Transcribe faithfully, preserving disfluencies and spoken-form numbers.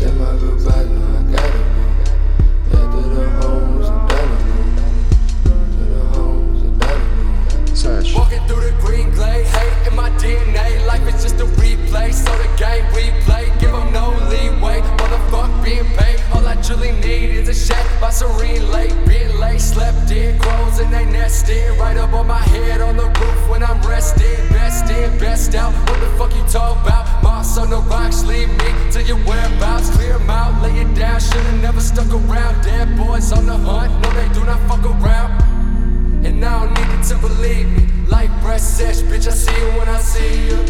said my goodbye, now I gotta go. Yeah, to the homes and Delano. To the homes and Delano. Search. Walking through the green glade, hate in my D N A. Life is just a replay, so the game we play. Give them no leeway, motherfuck being paid. All I truly need is a shack by Serene Lake. Being late, slept in, crows and they nested. Right up on my head on the roof when I'm rested. Best in, best out, what the fuck you talk about? Moss on the rocks, leave me to your whereabouts. Clear them out, lay it down, should've never stuck around. Dead boys on the hunt, no they do not fuck around. And I don't need you to believe me. Like breast sesh, bitch, I see you when I see you.